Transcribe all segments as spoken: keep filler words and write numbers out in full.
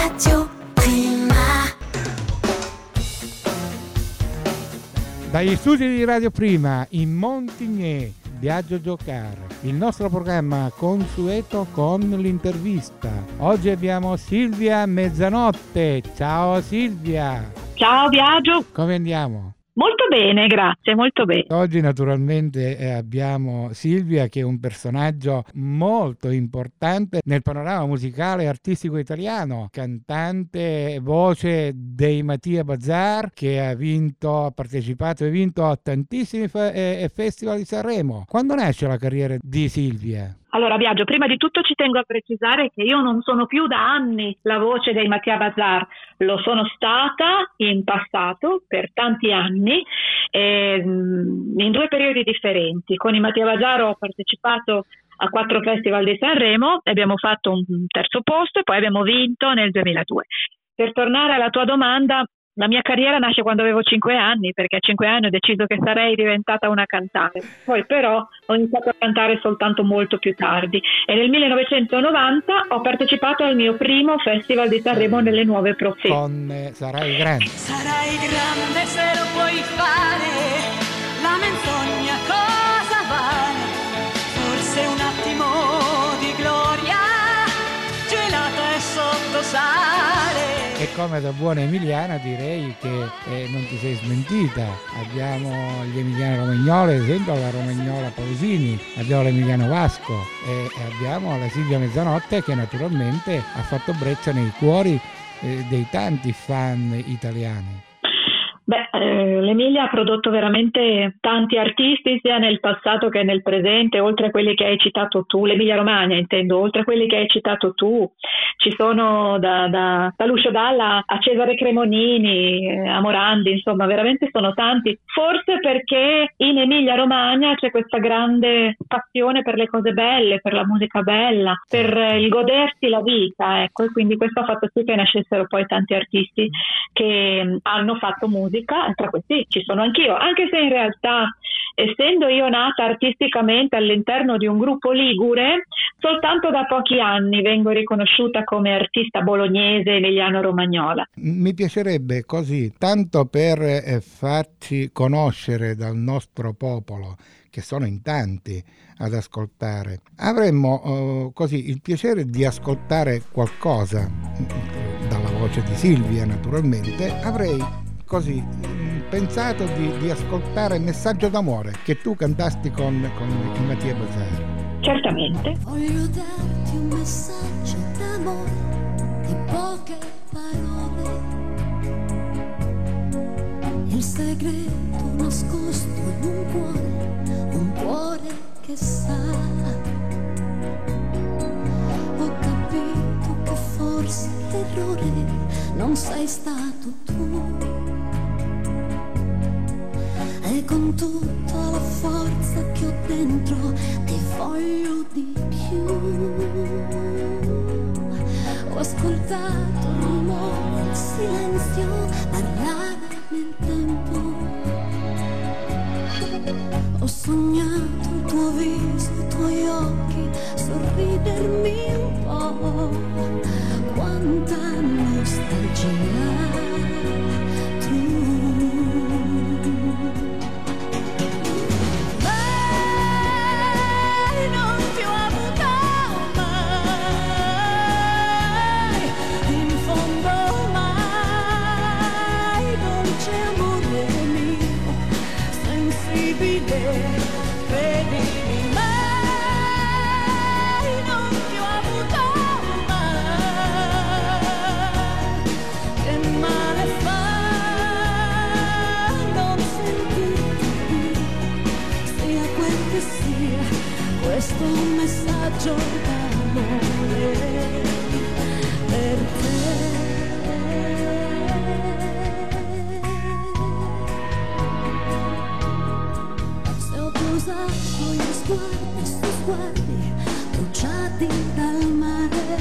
Radio Prima. Dagli studi di Radio Prima in Montigné, Viaggio Giocare, il nostro programma consueto con l'intervista. Oggi abbiamo Silvia Mezzanotte. Ciao Silvia. Ciao Biagio. Come andiamo? Molto bene, grazie, molto bene. Oggi naturalmente eh, abbiamo Silvia, che è un personaggio molto importante nel panorama musicale e artistico italiano, cantante, voce dei Mattia Bazar, che ha vinto, ha partecipato e vinto a tantissimi fe- eh, festival di Sanremo. Quando nasce la carriera di Silvia? Allora Biagio, prima di tutto ci tengo a precisare che io non sono più da anni la voce dei Mattia Bazar, lo sono stata in passato per tanti anni ehm, in due periodi differenti. Con i Mattia Bazar ho partecipato a quattro festival di Sanremo e abbiamo fatto un terzo posto e poi abbiamo vinto nel duemiladue. Per tornare alla tua domanda, la mia carriera nasce quando avevo cinque anni, perché a cinque anni ho deciso che sarei diventata una cantante. Poi però ho iniziato a cantare soltanto molto più tardi e nel millenovecentonovanta ho partecipato al mio primo festival di Sanremo nelle Nuove Professioni. Con eh, Sarai grande. Sarai grande se lo puoi fare, la menzogna cosa vale? Forse un attimo di gloria, gelata e sottosale. E come da buona emiliana direi che eh, non ti sei smentita. Abbiamo gli emiliani romagnoli, ad esempio la romagnola Pausini, abbiamo l'Emiliano Vasco e abbiamo la Silvia Mezzanotte, che naturalmente ha fatto breccia nei cuori eh, dei tanti fan italiani. Beh, eh, l'Emilia ha prodotto veramente tanti artisti sia nel passato che nel presente, oltre a quelli che hai citato tu, l'Emilia Romagna intendo, oltre a quelli che hai citato tu, ci sono da, da, da Lucio Dalla a Cesare Cremonini, eh, a Morandi, insomma veramente sono tanti, forse perché in Emilia Romagna c'è questa grande passione per le cose belle, per la musica bella, per eh, il godersi la vita, ecco, e quindi questo ha fatto sì che nascessero poi tanti artisti che mh, hanno fatto musica. Tra questi ci sono anch'io, anche se in realtà, essendo io nata artisticamente all'interno di un gruppo ligure, soltanto da pochi anni vengo riconosciuta come artista bolognese emiliano-romagnola. Mi piacerebbe così, tanto per eh, farci conoscere dal nostro popolo, che sono in tanti ad ascoltare, avremmo eh, così il piacere di ascoltare qualcosa dalla voce di Silvia, naturalmente. Avrei così pensato di, di ascoltare Messaggio d'amore, che tu cantasti con, con il Mattia Bazar. Certamente. Voglio darti un messaggio d'amore di poche parole, il segreto nascosto in un cuore, un cuore che sa. Ho capito che forse l'errore non sei stato tu, e con tutta la forza che ho dentro ti voglio di più. Ho ascoltato il rumore, il silenzio parlare nel tempo. Ho sognato il tuo viso, i tuoi occhi sorridermi un po'. Quanta nostalgia. Credimi, mai non ti ho avuto mai. Che male fa non sentirti, sia quel che sia, questo è un messaggio d'amore per te. Gli sguardi, sti sguardi bruciati dal mare,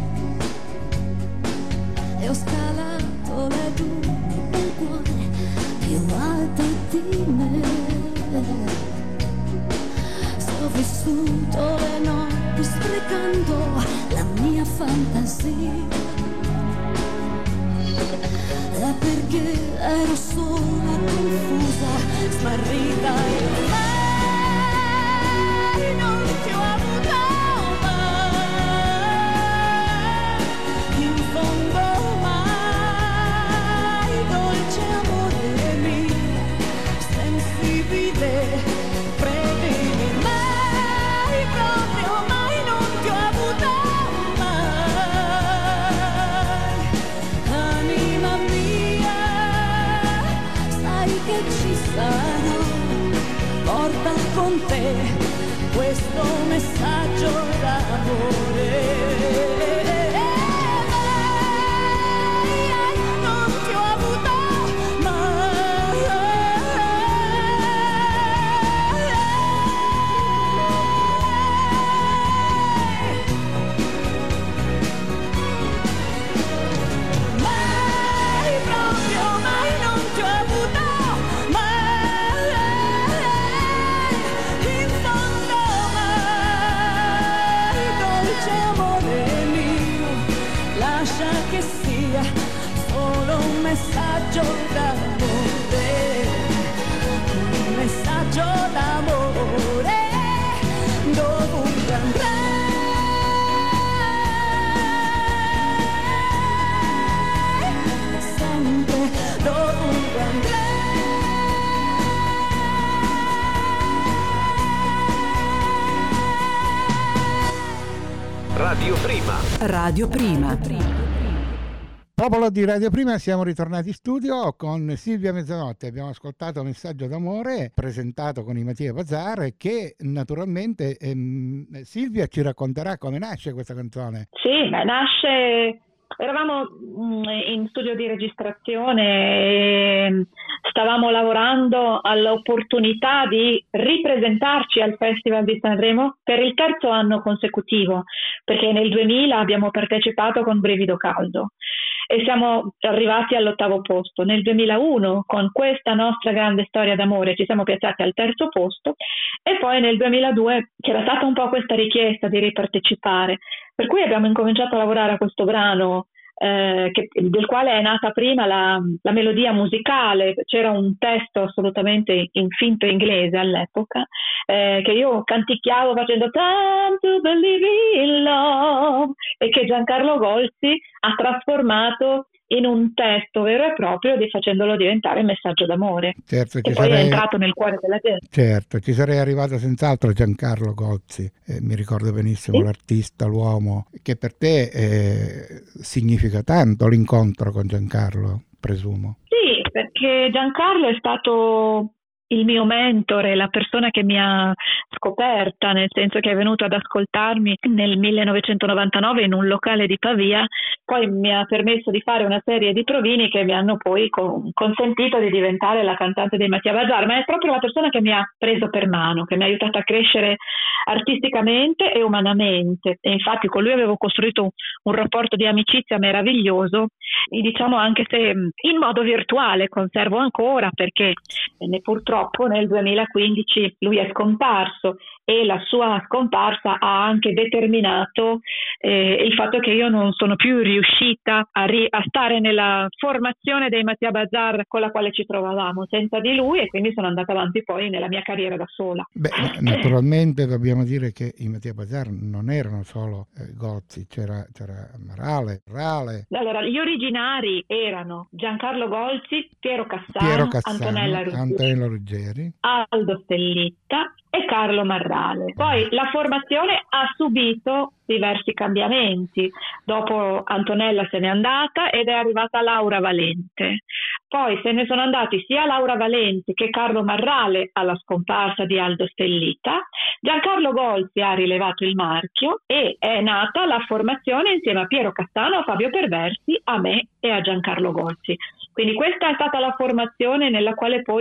e ho scalato le dune del cuore più alte di me. Se ho vissuto le notti sprecando la mia fantasia, è perché ero sola, confusa, smarrita e mai non ti ho avuto mai, in fondo mai, dolce amore mio, sensibile, credimi, mai, proprio mai non ti ho avuto mai, anima mia, sai che ci sarò, porta con te questo messaggio d'amore. Mai non ti ho avuto mai, mai, proprio mai non ti ho avuto mai, in fondo mai, dolce amore mio, lascia che sia solo un messaggio d'amore, un messaggio d'amore, dovunque andrai, sempre, dovunque andrai. Radio Prima. Radio Prima. Popolo di Radio Prima, siamo ritornati in studio con Silvia Mezzanotte. Abbiamo ascoltato Messaggio d'amore presentato con i Mattia Bazar, che naturalmente ehm, Silvia ci racconterà come nasce questa canzone. Sì, beh, nasce... Eravamo mh, in studio di registrazione e stavamo lavorando all'opportunità di ripresentarci al Festival di Sanremo per il terzo anno consecutivo, perché nel duemila abbiamo partecipato con Brivido Caldo e siamo arrivati all'ottavo posto. Nel duemilauno, con questa nostra grande storia d'amore, ci siamo piazzati al terzo posto, e poi nel duemiladue c'era stata un po' questa richiesta di ripartecipare, per cui abbiamo incominciato a lavorare a questo brano eh, che, del quale è nata prima la, la melodia musicale. C'era un testo assolutamente in finto inglese all'epoca eh, che io canticchiavo facendo Time to Believe in Love, e che Giancarlo Golzi ha trasformato in un testo vero e proprio, di facendolo diventare Messaggio d'amore, Certo, che ci poi sarei... è entrato nel cuore della gente. Certo, ci sarei arrivato senz'altro Giancarlo Golzi, eh, mi ricordo benissimo, Sì. l'artista, l'uomo, che per te eh, significa tanto l'incontro con Giancarlo, presumo. Sì, perché Giancarlo è stato il mio mentore, la persona che mi ha scoperta, nel senso che è venuto ad ascoltarmi nel millenovecentonovantanove in un locale di Pavia, poi mi ha permesso di fare una serie di provini che mi hanno poi con- consentito di diventare la cantante dei Mattia Bazar, ma è proprio la persona che mi ha preso per mano, che mi ha aiutato a crescere artisticamente e umanamente, e infatti con lui avevo costruito un rapporto di amicizia meraviglioso, e diciamo anche se in modo virtuale conservo ancora, perché ne purtroppo nel duemilaquindici lui è scomparso, e la sua scomparsa ha anche determinato eh, il fatto che io non sono più riuscita a, ri- a stare nella formazione dei Mattia Bazar con la quale ci trovavamo senza di lui, e quindi sono andata avanti poi nella mia carriera da sola. Beh, naturalmente dobbiamo dire che i Mattia Bazar non erano solo eh, Golzi, c'era, c'era Marale, Rale. Allora, gli originari erano Giancarlo Golzi, Piero Cassano, Piero Cassano, Antonella Ruggeri, Antonella Ruggeri, Aldo Stellitta e Carlo Marrale. Poi la formazione ha subito diversi cambiamenti. Dopo Antonella se n'è andata ed è arrivata Laura Valente. Poi se ne sono andati sia Laura Valente che Carlo Marrale alla scomparsa di Aldo Stellitta. Giancarlo Golzi ha rilevato il marchio e è nata la formazione insieme a Piero Cassano, a Fabio Perversi, a me e a Giancarlo Golzi. Quindi questa è stata la formazione nella quale poi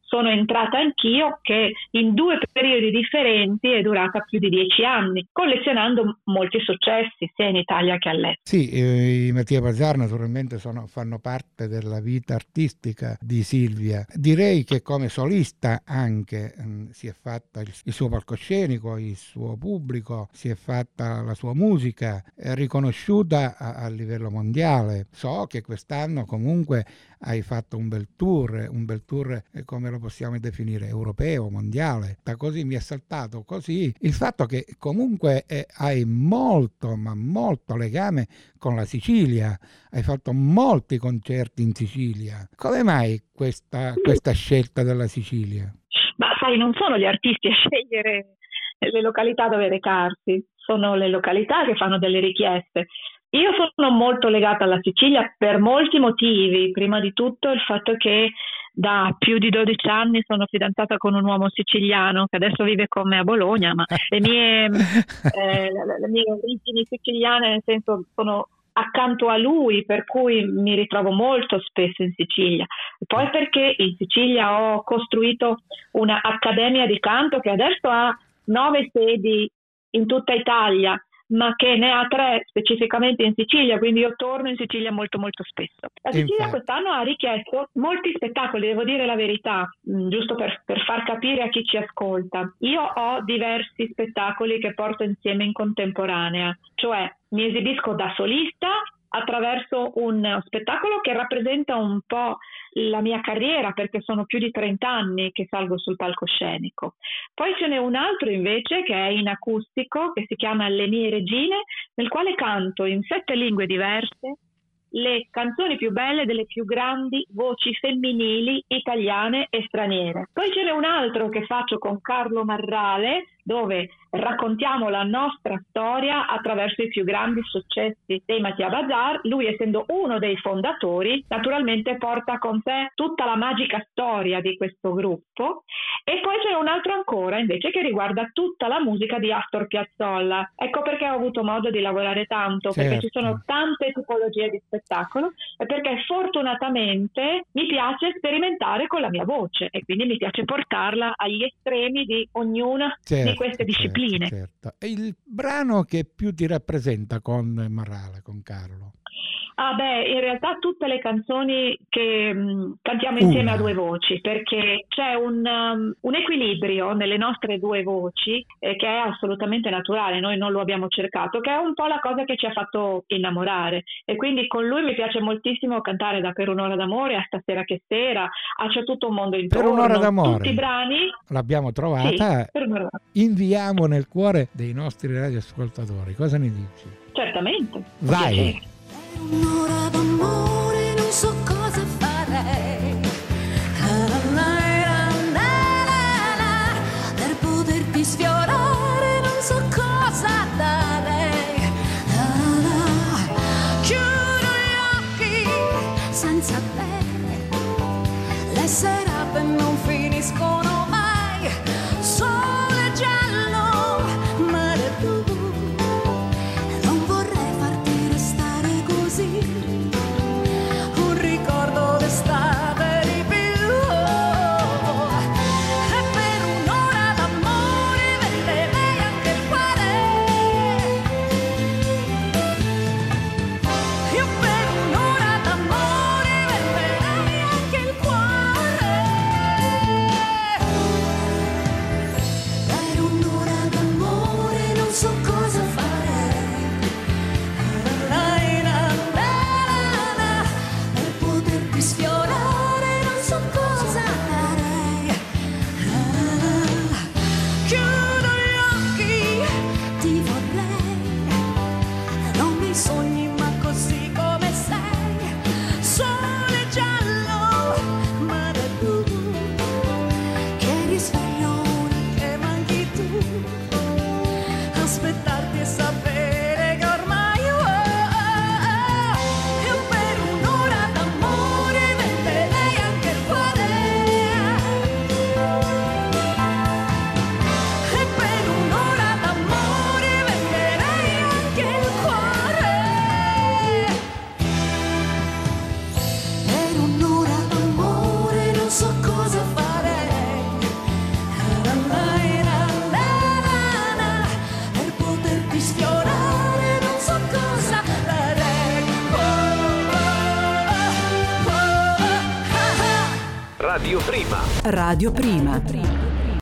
sono entrata anch'io, che in due periodi differenti è durata più di dieci anni, collezionando molti successi sia in Italia che all'estero. Sì, eh, i Mattia Bazar naturalmente sono, fanno parte della vita artistica di Silvia. Direi che come solista anche mh, si è fatta il, il suo palcoscenico, il suo pubblico, si è fatta la sua musica, è riconosciuta a, a livello mondiale. So che quest'anno comunque hai fatto un bel tour, un bel tour eh, come lo possiamo definire, europeo, mondiale. Da così mi è saltato così il fatto che comunque eh, hai molto, ma molto legame con la Sicilia, hai fatto molti concerti in Sicilia. Come mai questa, questa scelta della Sicilia? Ma sai, non sono gli artisti a scegliere le località dove recarsi, sono le località che fanno delle richieste. Io sono molto legata alla Sicilia per molti motivi, prima di tutto il fatto che da più di dodici anni sono fidanzata con un uomo siciliano che adesso vive con me a Bologna, ma le mie, eh, le mie origini siciliane, nel senso, sono accanto a lui, per cui mi ritrovo molto spesso in Sicilia. Poi perché in Sicilia ho costruito una accademia di canto che adesso ha nove sedi in tutta Italia, ma che ne ha tre specificamente in Sicilia, quindi io torno in Sicilia molto molto spesso. La Sicilia quest'anno ha richiesto molti spettacoli, devo dire la verità, giusto per, per far capire a chi ci ascolta. Io ho diversi spettacoli che porto insieme in contemporanea, cioè mi esibisco da solista attraverso un spettacolo che rappresenta un po' la mia carriera, perché sono più di trenta anni che salgo sul palcoscenico. Poi ce n'è un altro invece che è in acustico, che si chiama Le mie regine, nel quale canto in sette lingue diverse le canzoni più belle delle più grandi voci femminili italiane e straniere. Poi ce n'è un altro che faccio con Carlo Marrale, dove raccontiamo la nostra storia attraverso i più grandi successi dei Mattia Bazar. Lui, essendo uno dei fondatori, naturalmente porta con sé tutta la magica storia di questo gruppo. E poi c'è un altro ancora invece che riguarda tutta la musica di Astor Piazzolla. Ecco perché ho avuto modo di lavorare tanto, certo. Perché ci sono tante tipologie di spettacolo e perché fortunatamente mi piace sperimentare con la mia voce e quindi mi piace portarla agli estremi di ognuna, certo, di queste discipline. Certo, certo. E il brano che più ti rappresenta con Marrale, con Carlo? Ah beh, in realtà tutte le canzoni che mh, cantiamo insieme uh. a due voci, perché c'è un, um, un equilibrio nelle nostre due voci eh, che è assolutamente naturale, noi non lo abbiamo cercato, che è un po' la cosa che ci ha fatto innamorare. E quindi con lui mi piace moltissimo cantare da Per un'ora d'amore a Stasera che sera, a C'è tutto un mondo intorno. Per un'ora d'amore. Tutti i brani. L'abbiamo trovata. Sì, per un'ora. Inviamo nel cuore dei nostri radioascoltatori. Cosa ne dici? Certamente. Vai. Un'ora d'amore non so cosa farei, per poterti sfiorare non so cosa darei, chiudo gli occhi senza te, le serate non finiscono mai, sole giallo, mare blu. Sì. Prima. Radio Prima.